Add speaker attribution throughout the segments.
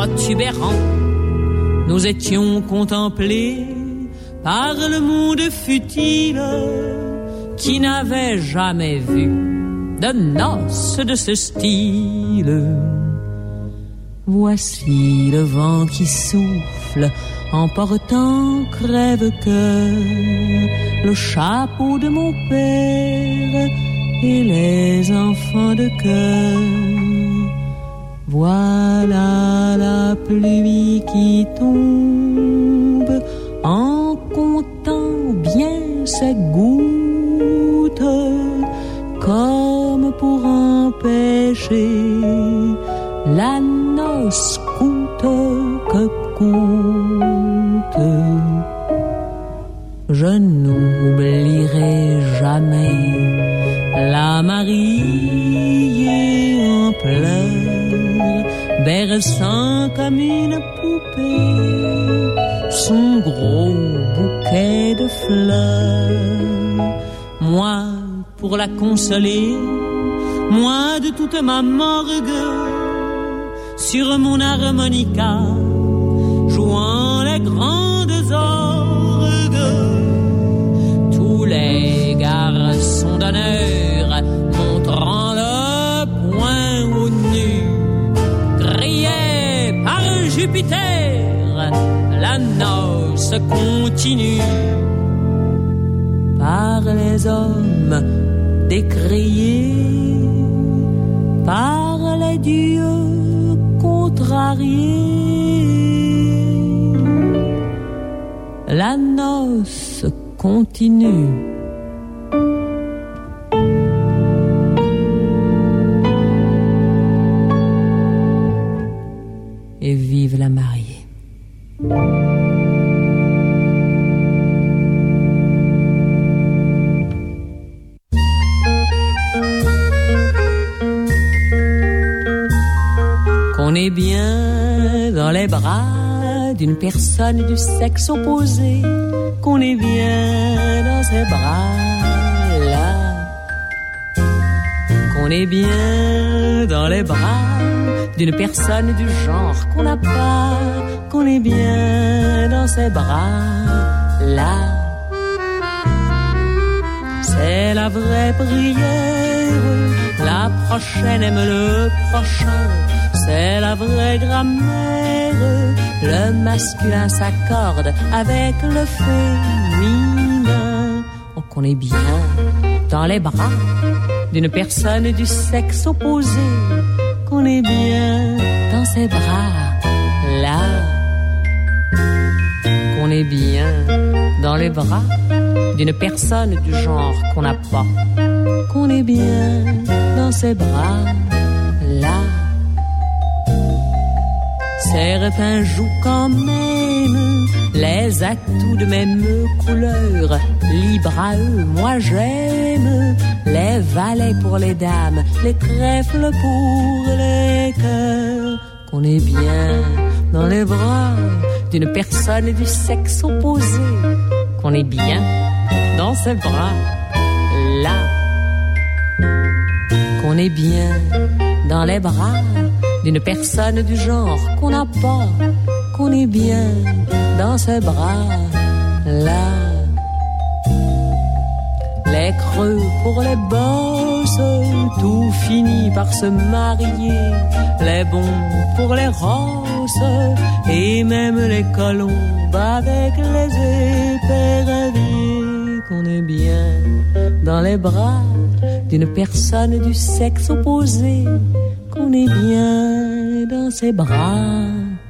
Speaker 1: protubérant. Nous étions contemplés par le monde futile qui n'avait jamais vu de noces de ce style. Voici le vent qui souffle, emportant crève-cœur le chapeau de mon père et les enfants de cœur. Voilà la pluie qui tombe en comptant bien ses gouttes, comme pour empêcher la noce coûte que coûte. Je n'oublierai jamais la mariée en pleurs, berçant comme une poupée son gros bouquet de fleurs. Moi, pour la consoler, moi de toute ma morgue, sur mon harmonica, jouant les grandes orgues, tous les garçons d'honneur, montrant le poing au nu, criaient par Jupiter, la noce continue. Par les hommes décriés, par les dieux contrariés, la noce continue. Et vive la mariée. Qu'on est bien dans les bras d'une personne du sexe opposé, qu'on est bien dans ses bras-là, qu'on est bien dans les bras d'une personne du genre qu'on n'a pas, qu'on est bien dans ses bras-là. C'est la vraie prière, la prochaine aime le prochain. C'est la vraie grammaire, le masculin s'accorde avec le féminin. Oh, qu'on est bien dans les bras d'une personne du sexe opposé, qu'on est bien dans ses bras-là, qu'on est bien dans les bras d'une personne du genre qu'on n'a pas, qu'on est bien dans ses bras-là. Certains jouent quand même les atouts de même couleur, libre à eux, moi j'aime les valets pour les dames, les trèfles pour les cœurs. Qu'on est bien dans les bras d'une personne du sexe opposé, qu'on est bien dans ses bras là, qu'on est bien dans les bras d'une personne du genre qu'on n'a pas, qu'on est bien dans ses bras là. Les creux pour les bosses, tout finit par se marier. Les bons pour les rosses, et même les colombes avec les éperviers. Qu'on est bien dans les bras d'une personne du sexe opposé, qu'on est bien dans ses bras.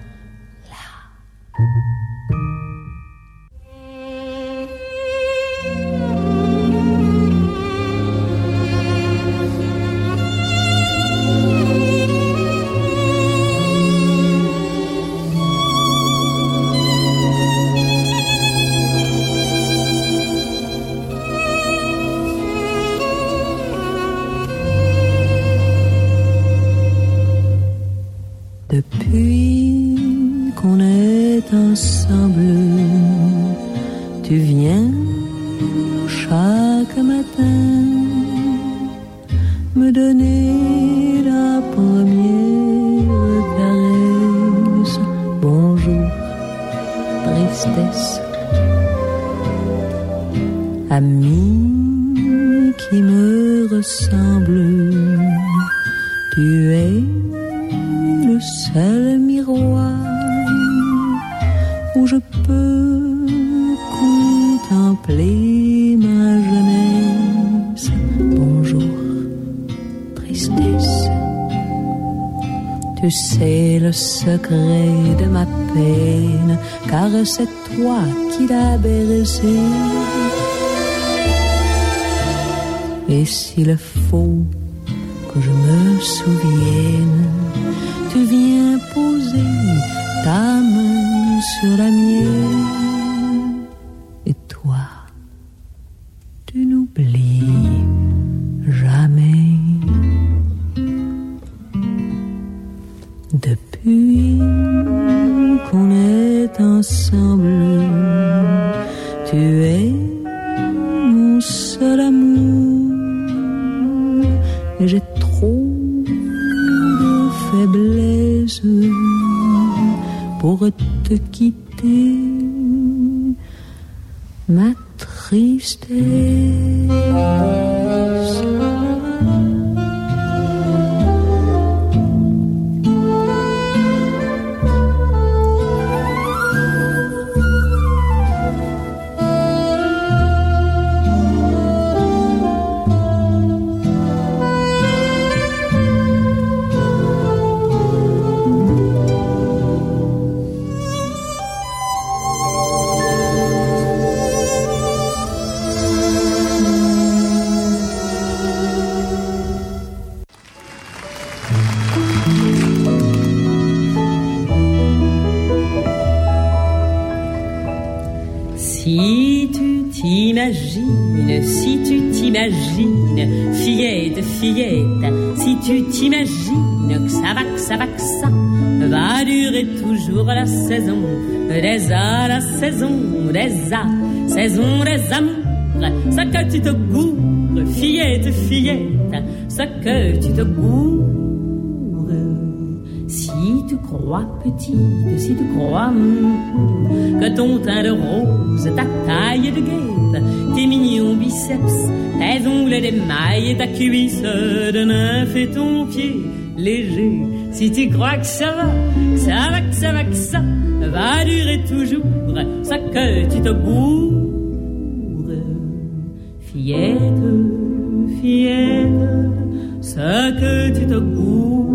Speaker 1: Depuis qu'on est ensemble, tu viens chaque matin me donner la première caresse ami qui me ressemble, tu es le seul miroir où je peux contempler ma jeunesse. Bonjour, tristesse. Tu sais le secret de ma peine, car c'est toi qui l'as bercé. Et s'il faut que je me souvienne, tu viens poser ta main sur la mienne. Et toi, tu n'oublies jamais. Depuis qu'on est ensemble, tu es mon seul amour. Et j'ai trop de faiblesse pour te quitter, ma tristesse.
Speaker 2: Si tu t'imagines, fillette, fillette, si tu t'imagines que ça va durer toujours la saison des A, la saison des A, saison des amours, ce que tu te gourres, fillette, fillette, ce que tu te gourres. Si tu crois petite, si tu crois que ton teint de rose, ta taille de guêpe, tes mignons biceps, tes ongles d'émail et ta cuisse de nymphe et ton pied léger, si tu crois que ça va durer toujours ce que tu te gourres, fillette, fillette, ce que tu te gourres.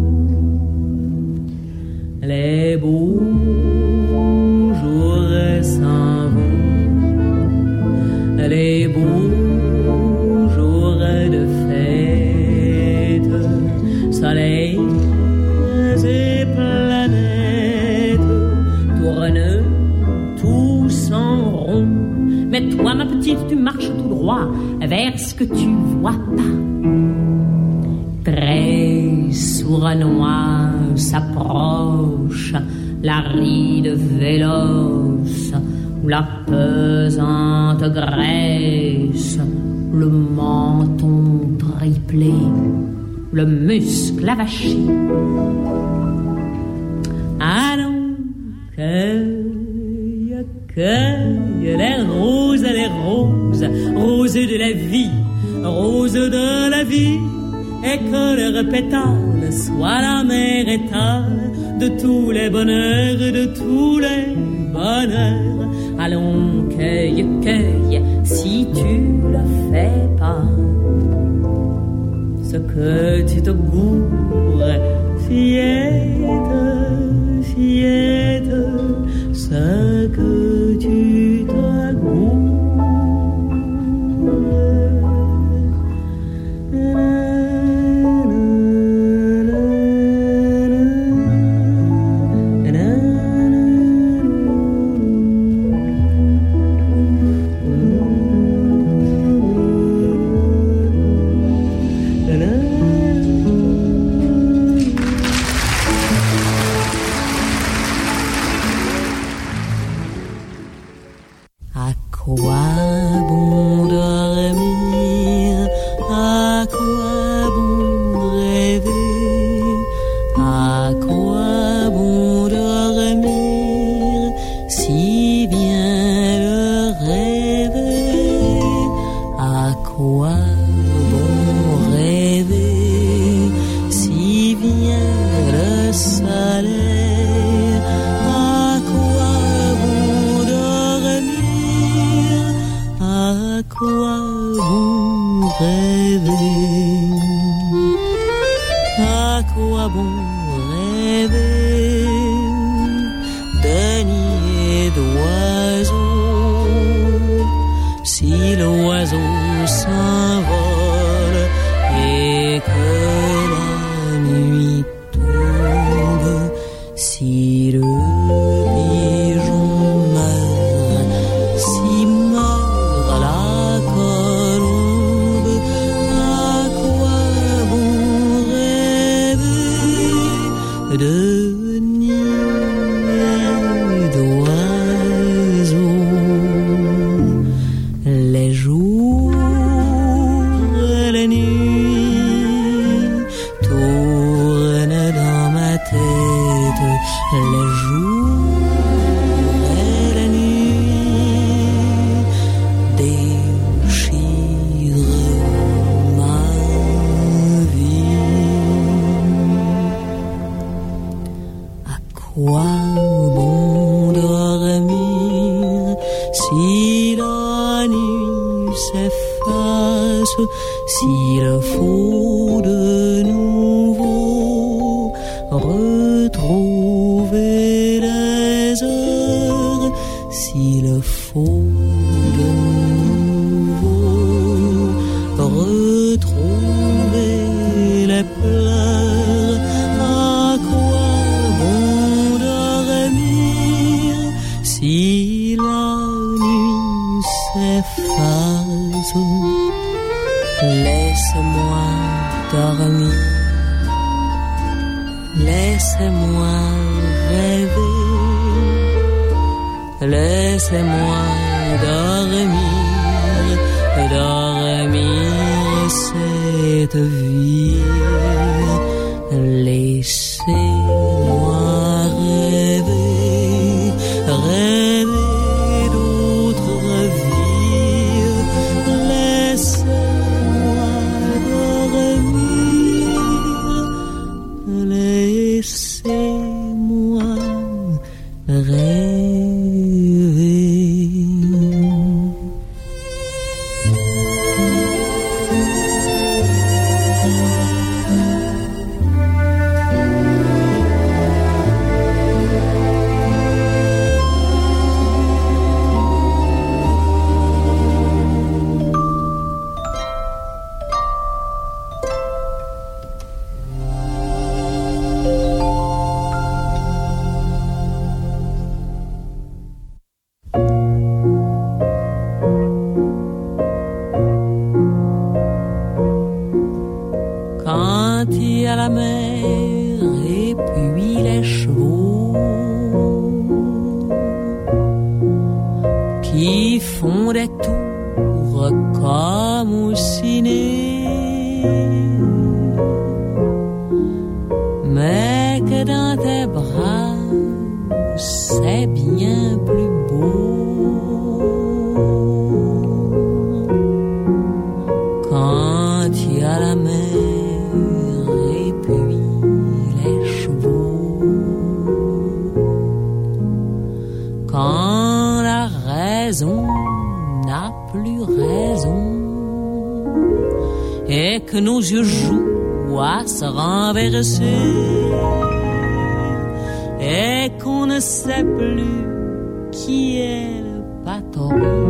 Speaker 2: Les beaux jours s'en vont, les beaux jours de fête, soleil et planètes tournent tous en rond. Mais toi, ma petite, tu marches tout droit vers ce que tu vois pas. Très sournois s'approche la ride véloce où la pesante graisse, le menton triplé, le muscle avaché. Allons, cueille, cueille les roses, roses de la vie, roses de la vie. Et que leurs pétales soient la mer étale de tous les bonheurs, de tous les bonheurs. Allons, cueille, cueille, si tu le fais pas, ce que tu te gourres, fillette, fillette, ce que tu te gourres.
Speaker 1: Si bien le rêver. soleil. À quoi bon dormir? À quoi bon rêver? À quoi bon rêver de nids et d'oiseaux si l'oiseau s'envole et que la nuit tombe, si le pigeon meurt, si meurt la colombe, à quoi bon rêver de nids et d'oiseaux? Les jours et les nuits tournent dans ma tête, les jours et les nuits déchirent ma vie. À quoi bon dormir si la nuit s'efface, s'il faut de nouveau retrouver les heures, s'il faut de nouveau retrouver les pleurs? À quoi bon dormir si la nuit s'efface? Laisse-moi dormir, laissez-moi rêver, laissez-moi dormir, dormir cette vie. Laissez-moi rêver, rêver d'autres vies. Laissez-moi dormir, laissez-moi rêver. Quand il y a la mer et puis les chevaux qui font des tours comme au ciné, mais que dans tes bras c'est bien plus beau. Quand il y a la mer et puis les chevaux, quand la raison n'a plus raison et que nos yeux jouent à se renverser et qu'on ne sait plus qui est le patron.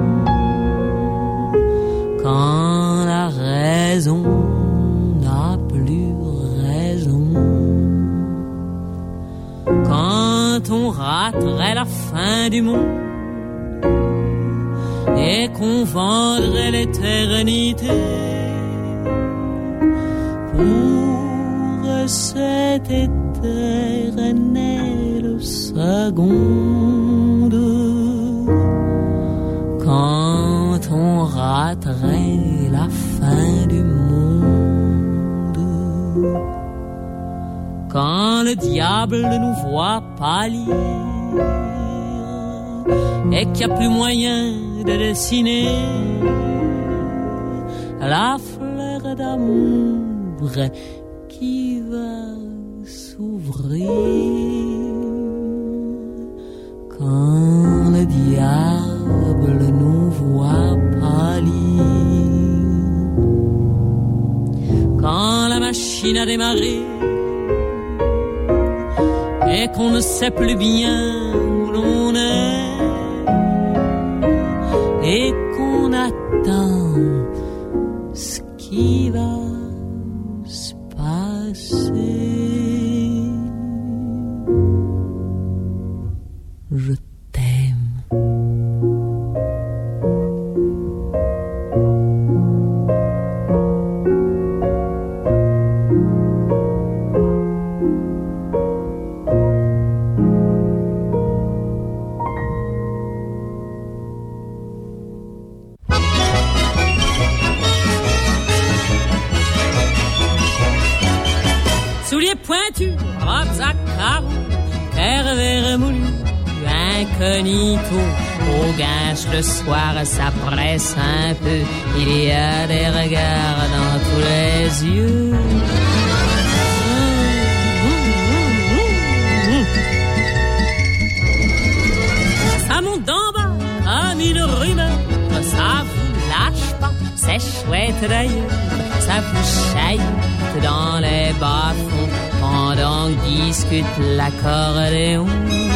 Speaker 1: Quand la raison n'a plus raison, quand on raterait la fin du monde et qu'on vendrait l'éternité pour cette éternelle seconde, quand on raterait la fin du monde, quand le diable nous voit pâlir et qu'il n'y a plus moyen de dessiner la fleur d'amour qui va s'ouvrir.
Speaker 2: et qu'on ne sait plus bien où l'on est et qu'on attend ce qui va se passer. Je t'aime. Souliers pointus, robes à carreaux, cœur vert moulu, incognito. Au guinche le soir, ça presse un peu. Il y a des regards dans tous les yeux. Ça monte d'en bas comme une rumeur. Ça vous lâche pas, c'est chouette d'ailleurs. Ça vous chaille dans les bas-fonds pendant que discute l'accordéon.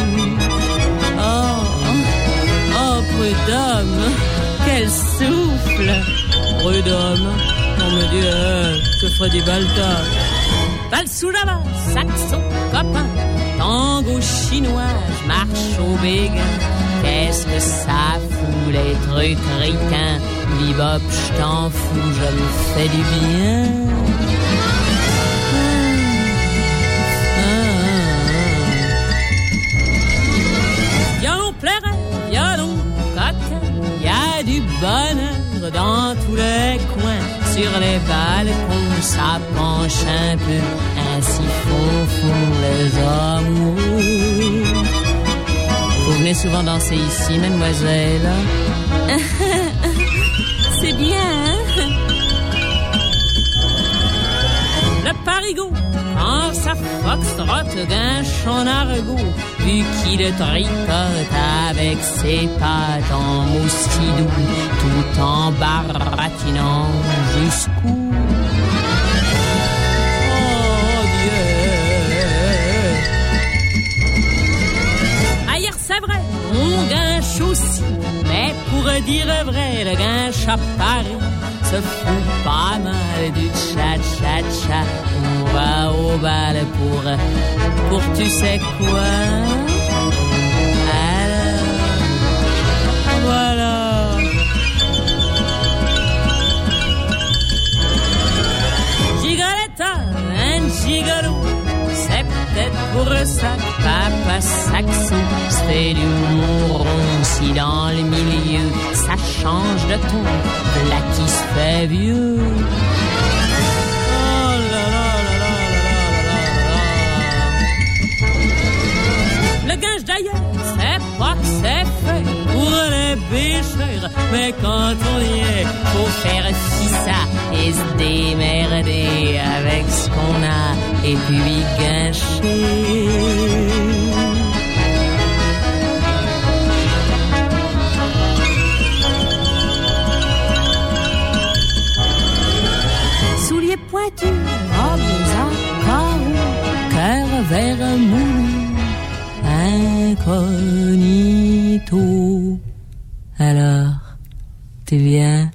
Speaker 2: Oh, prud'homme, quel souffle! Prud'homme, oh mon Dieu, je ferai du balta. Valse sous la main, saxon, copain, tango chinois, je marche au béguin. Qu'est-ce que ça fout, les trucs ricains? Bebop, je t'en fous, je me fais du bien. Violon plairait, violon coquin, y a du bonheur dans tous les coins. Sur les balcons, ça penche un peu, ainsi font les amoureux. Vous venez souvent danser ici, mademoiselle? C'est bien, hein? Le parigot, quand ça foxtrotte d'un chant argot, vu qu'il tricote avec ses pattes en moustidou, tout en baratinant jusqu'où? Oh Dieu! Ailleurs c'est vrai, on guinche aussi, mais pour dire vrai, le guinche à Paris se fout pas mal du cha-cha-cha. On va au bal pour tu sais quoi. Alors, voilà. Gigoletta, un gigolo, c'est peut-être pour ça que papa saxon se fait du rond. Si dans le milieu ça change de ton, là qui se fait vieux. Oh là là là là là là là là. Le guinche d'ailleurs, c'est pas que c'est fait pour les bêcheurs, mais quand on y est, faut faire ci ça et se démerder avec ce qu'on a et puis guincher. Pointu, robes à carreaux, cœur vert moulu, incognito. Alors, tu viens?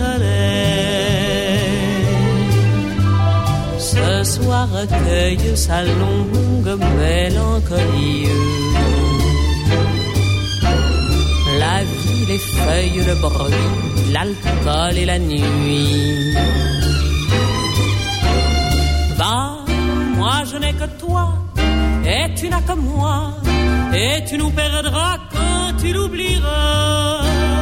Speaker 1: soleil. Ce soir recueille sa longue mélancolie. La vie, les feuilles, le bruit, l'alcool et la nuit. Va, moi je n'ai que toi, et tu n'as que moi, et tu nous perdras quand tu l'oublieras.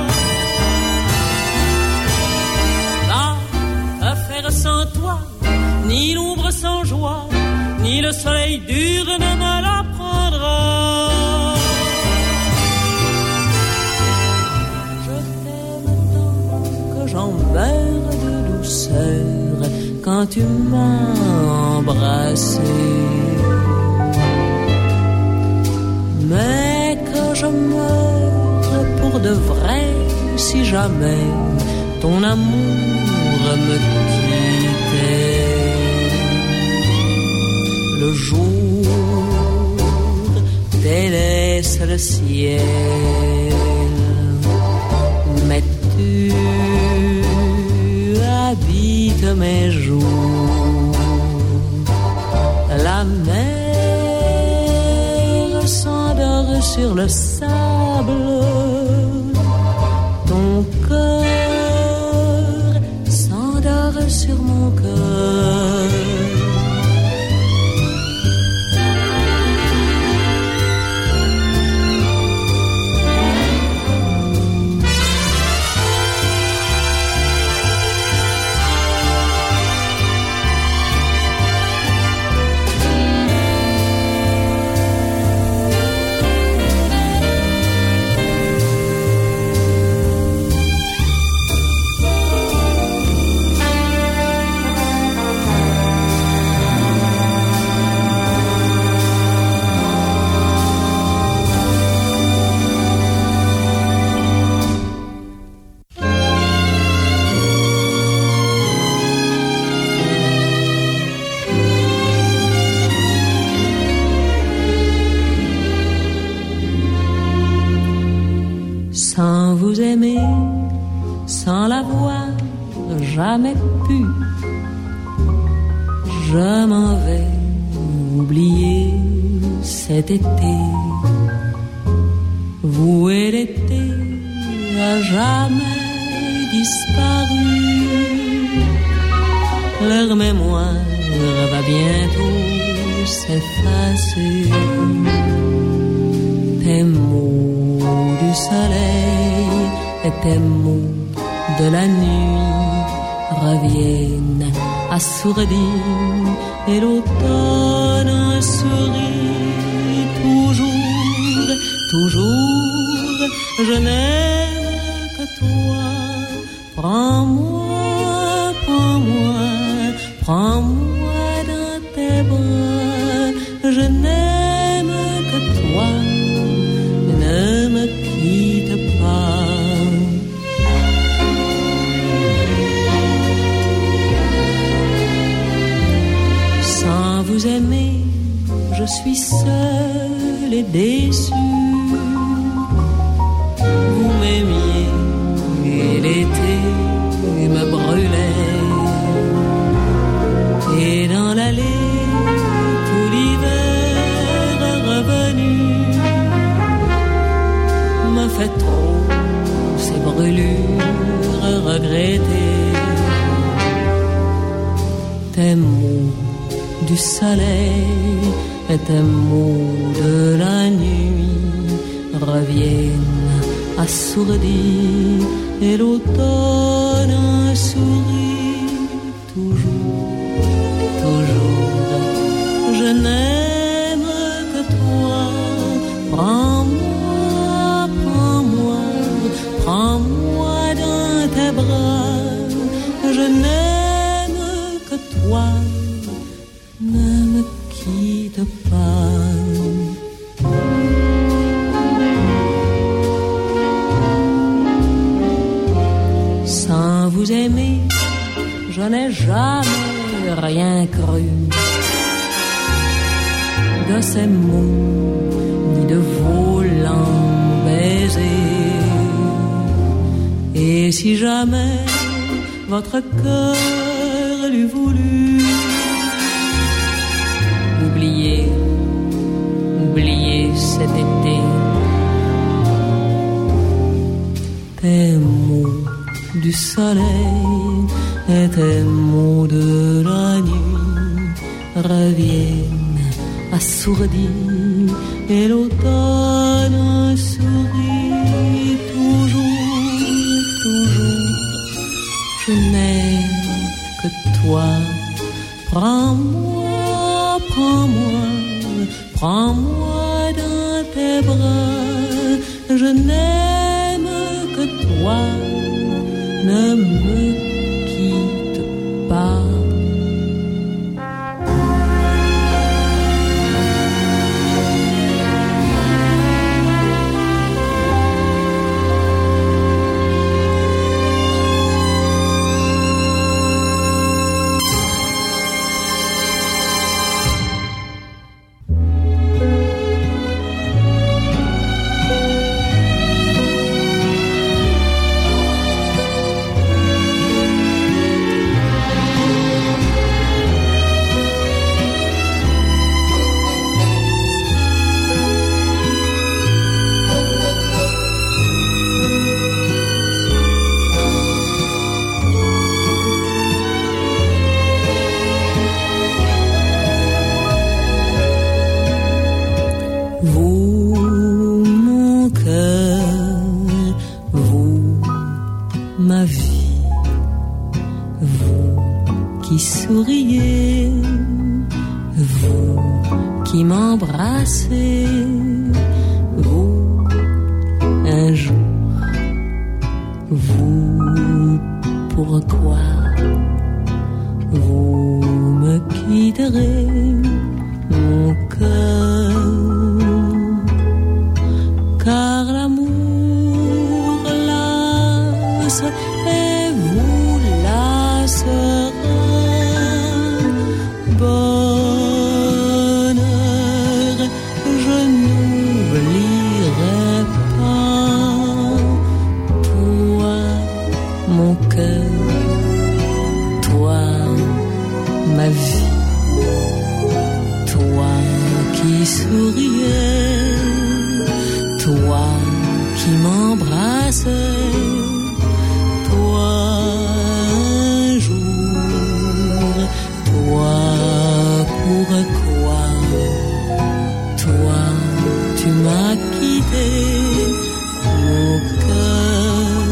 Speaker 1: Va, à faire sans toi, ni l'ombre sans joie, ni le soleil dur ne me l'apprendra. Je t'aime tant que j'en meurs de douceur quand tu m'as embrassé. Mais que je meure pour de vrai si jamais ton amour me quittait. Le jour délaisse le ciel, mais tu habites mes jours. La mer s'endort sur le sable, ton cœur s'endort sur mon cœur. Sans vous aimer, sans l'avoir jamais pu, je m'en vais oublier cet été. Vous et l'été a jamais disparu. Leur mémoire va bientôt s'effacer. Tes mots du soleil et tes mots de la nuit reviennent assourdis et l'automne sourit toujours, toujours. Je n'aime que toi. Prends-moi, prends-moi, prends-moi dans tes bras. Je n'aime que toi. Ne me quitte pas. Sans vous aimer, je suis seule et déçue. Vous m'aimiez et l'été me brûlait. Et dans l'allée, tout l'hiver revenu me fait trop ces brûlures regretter. Tes mots du soleil et tes mots de la nuit reviennent assourdis et l'automne sourit toujours, toujours. Je n'aime que toi. Prends-moi, prends-moi, prends-moi dans tes bras. Je n'aime que toi. Ne me quitte pas. Sans vous aimer, je n'ai jamais rien cru de ces mots ni de vos lents baisers. Et si jamais votre cœur l'eût voulu. Oubliez, oubliez cet été. Tes mots du soleil et tes mots de la nuit reviennent assourdis et l'automne sourit toujours, toujours. Je n'aime que toi. Prends-moi, prends-moi, prends-moi dans tes bras. Je n'aime que toi. Ne me quitte pas. Souriez, vous qui m'embrassez, vous un jour, vous pourquoi vous me quitterez, mon cœur, car l'amour lasse et vous lassera. Bonheur, je n'oublierai pas toi, mon cœur, toi, ma vie, toi qui souriais, toi qui m'embrassais, toi un jour, toi. Pourquoi toi tu m'as quitté, mon cœur?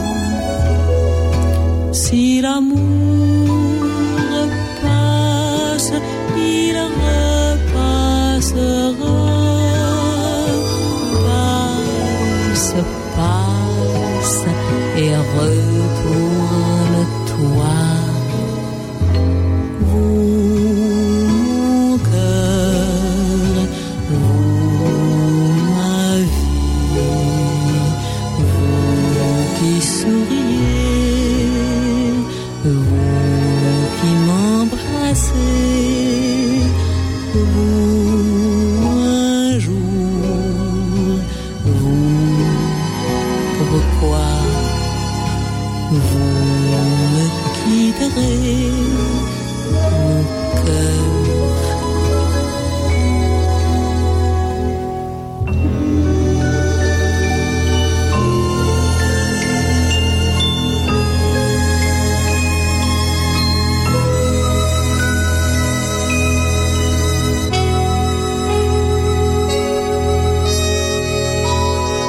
Speaker 1: Si l'amour passe, il repassera. Passe, passe et retourne-toi.